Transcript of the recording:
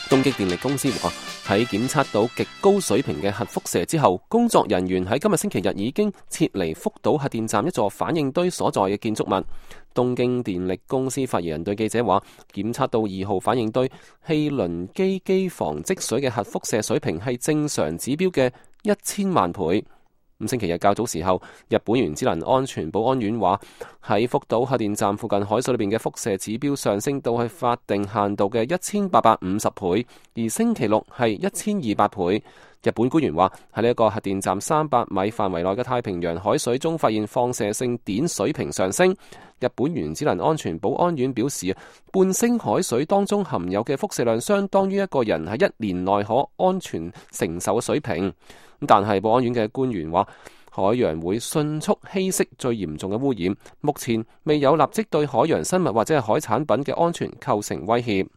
東京電力公司話，喺檢測到極高水平嘅核輻射之後，工作人員喺今日星期日已經撤離福島核電站一座反應堆所在嘅建築物。東京電力公司發言人對記者話，檢測到2號反應堆氣輪機房積水嘅核輻射水平係正常指標嘅1000萬倍。星期日較早時候，日本原子能安全保安院話，喺福島核電站附近海水裏邊嘅輻射指標上升到係法定限度嘅1850倍，而星期六係1200倍。日本官員話，喺呢一個核電站300米範圍內嘅太平洋海水中發現放射性碘水平上升。日本原子能安全保安院表示，半升海水當中含有嘅輻射量相當於一個人喺1年內可安全承受嘅水平。但係保安院嘅官員話，海洋會迅速稀釋最嚴重嘅污染，目前未有立即對海洋生物或者係海產品嘅安全構成威脅。